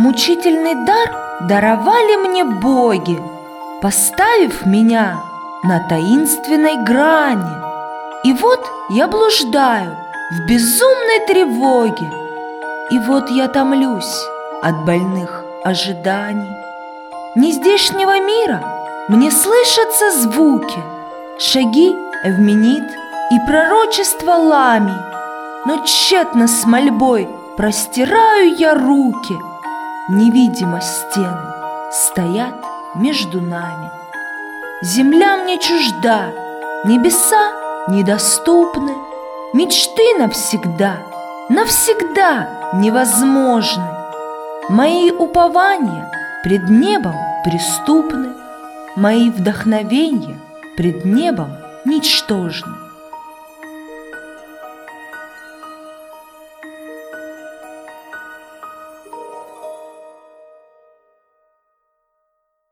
Мучительный дар даровали мне боги, поставив меня на таинственной грани. И вот я блуждаю в безумной тревоге, и вот я томлюсь от больных ожиданий. Нездешнего мира мне слышатся звуки, шаги Эвменит и пророчество Ламий, но тщетно с мольбой простираю я руки. Невидимо стены стоят между нами. Земля мне чужда, небеса недоступны, мечты навсегда, навсегда невозможны. Мои упования пред небом преступны, мои вдохновения пред небом ничтожны.